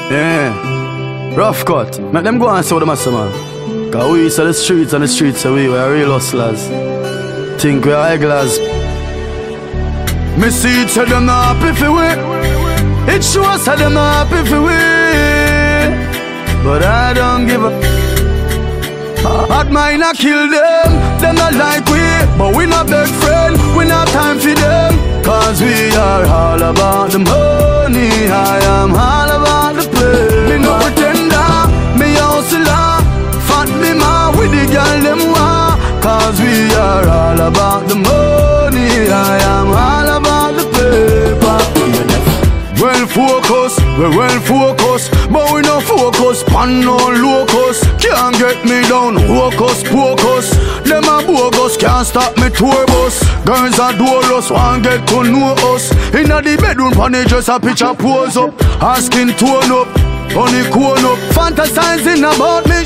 Yeah, rough cut. Make them go and sell the master man. Cause we sell the streets and the streets are we are real hustlers. Think we are egglers. Me see it, say them not happy for we. It shows say them not happy for we. But I don't give a hard mine I kill them not like we. But we not beg friend, we not time for them. Cause we are all about the money. I am all about the play. Me no pretender, me hustler. Fat me ma with the girl them wa. Cause we are all about the money. I am all about the paper. Well focused, we're well focused, but we no focus pan no locus. Can't get me down, hocus pocus. Them a bogus, can't stop me tour bus. Girls are doorless, want get to know us. Inna the bedroom, funny just a picture pose up. Asking tone up, honey cone up. Fantasizing about me.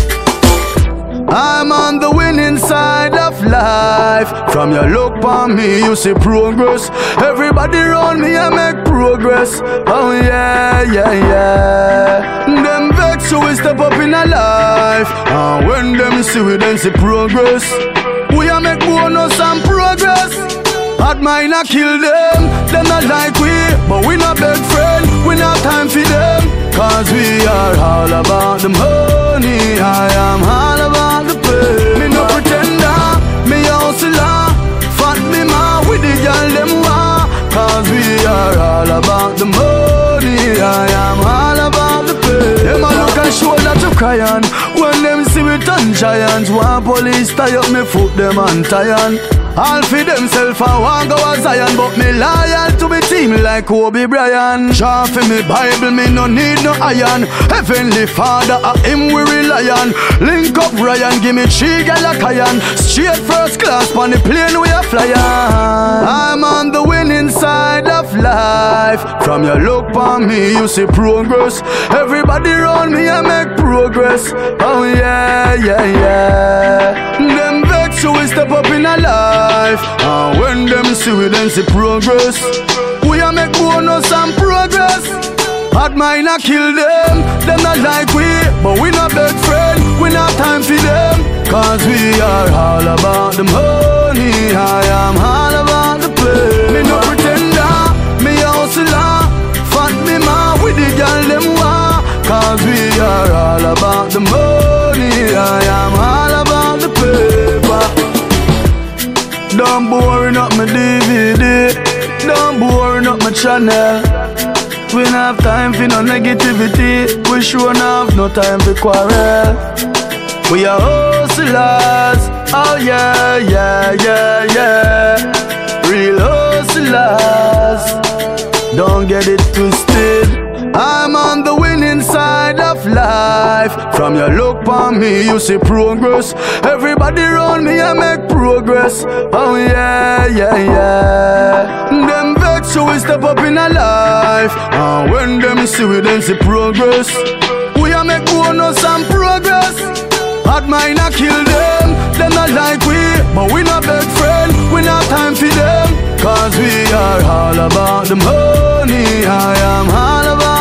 I'm on the winning side of life. From your look on me, you see progress. Everybody around me, I make progress. Oh yeah, yeah, yeah. Them vex, so we step up in our life. And when them see we, then see progress. We a make bonus and progress. Hard mine I kill them not like we. But we not beg friend, we not time for them. Cause we are all about the money. I am all about the pay. Me no pretender, me hustler. Fat me ma with the girl them wa. Cause we are all about the money. I am all about the pay. Them a look and shoulder to cry on. When them see we turn giants. One police tie up me foot them and tie on. All for themself and want go a Zion. But me loyal to me team like Kobe Bryant. Sharp for me Bible, me no need no iron. Heavenly Father, a him we rely on. Link up Ryan, give me 3 gal a Cayenne. Straight first class, on the plane we a fly on. I'm on the winning side of life. From your look on me, you see progress. Everybody around me, I make progress. Oh yeah, yeah, yeah. Them vex, so we step up in our life. And when them see we, then see progress. We a make bonus and progress. Hard mine I kill them not like we. But we not beg friend, we not time for them. Cause we are all about the money. I am all about the play. Me no pretender, me hustler. Fat me ma with the girl them wa. Cause we are all about the money. I am all about the paper. Don't boring up my DVD. Don't boring up my channel. We don't have time for no negativity. We sure don't have no time for quarrel. We are hustlers. Oh yeah, yeah, yeah, yeah. Real hustlers. Don't get it twisted. I'm on the winning side of life. From your look on me, you see progress. Everybody around me, I make progress. Oh yeah, yeah, yeah. Them vex, so we step up in our life. And when them see we, then see progress. We a make bonus and progress. Hard mine I kill them not like we. But we not beg friend, we not time for them. Cause we are all about the money. I am all about